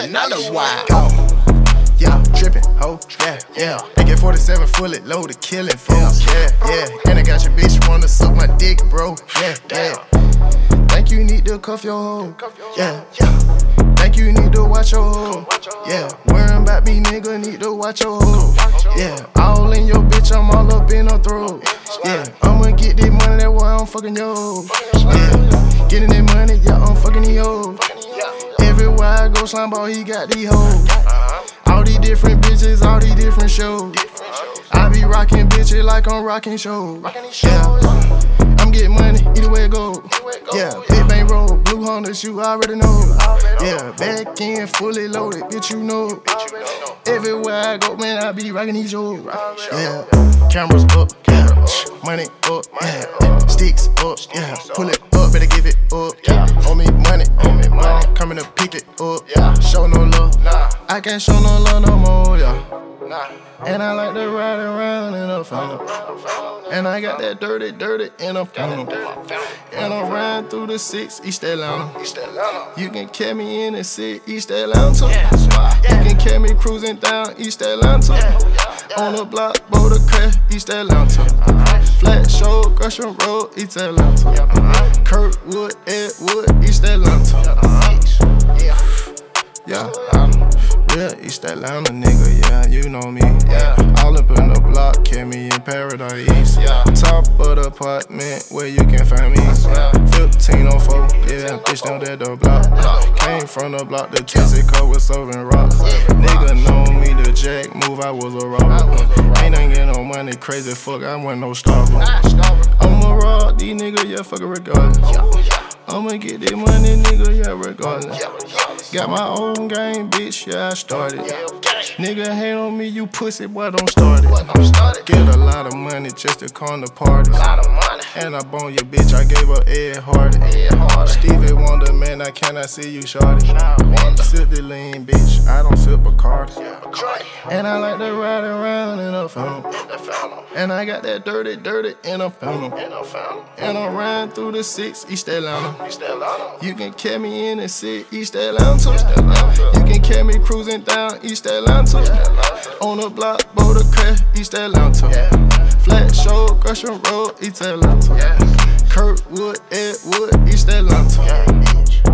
another one. Yeah, trippin', ho, yeah. AK-47 fully loaded, killing folks, yeah. And I got your bitch wanna suck my dick, bro, yeah. Think you need to cuff your hoe, yeah. Think you need to watch your hoe, yeah. Worryin' about me, nigga, need to watch your hoe, yeah. All in your bitch, I'm all up in her throat, yeah. I'ma get this money, that's why I'm fucking yo, yeah. Getting that money, yeah, I'm fucking these hoes. Everywhere I go, slime ball, he got these hoes. All these different bitches, all these different shows. I be rocking bitches like I'm rocking shows. Yeah, I'm getting money, either way it go. Yeah, big bang roll, blue Honda shoe, I already know. Yeah, back end fully loaded, bitch, you know. Everywhere I go, man, I be rocking these shows. Yeah, cameras up, yeah, money up, yeah, sticks up, yeah, pull it up, better give it up. Owe me money, I'm coming to pick it up. Show no love, I can't show no love no more, yeah. And I like to ride around in a phantom. And I got that dirty in a phantom. And I'm riding through the 6 East Atlanta. You can catch me in the 6 East Atlanta. You can catch me cruising down East Atlanta. On the block, Boulder Crest, East Atlanta. Flat Show, Gresham Road, East Atlanta. Kirkwood, Edwood, East Atlanta. Yeah, real East Atlanta nigga, yeah, you know me. All up in the block, kept me in paradise. Top of the apartment, where you can find me. 1504, yeah, bitch down there the block. Came from the block, the Texaco was serving rocks. Nigga know me, the jack move, I was a robber. Ain't getting no money, crazy fuck, I wasn't no starver. I'ma rob these niggas, yeah, fuck it regardless. I'ma get this money, nigga, yeah, regardless. Got my own game, bitch, yeah, I started. Nigga hate on me, you pussy, boy, don't start it. Get a lot of money just to come to parties. And I bone your bitch, I gave her Ed Hardy. Stevie Wonder, man, I cannot see you, shorty. Sip the lean, bitch, I don't sip Bacardi. And I like to ride around in a phantom. And I got that dirty in a phantom. And I'm riding through the 6 East Atlanta. You can catch me in the 6 East Atlanta. You can catch me cruising down East Atlanta. On the block, Boulder Crest, East Atlanta. Flat Show, Gresham Road, East Atlanta. Kirkwood, Edwood, East Atlanta.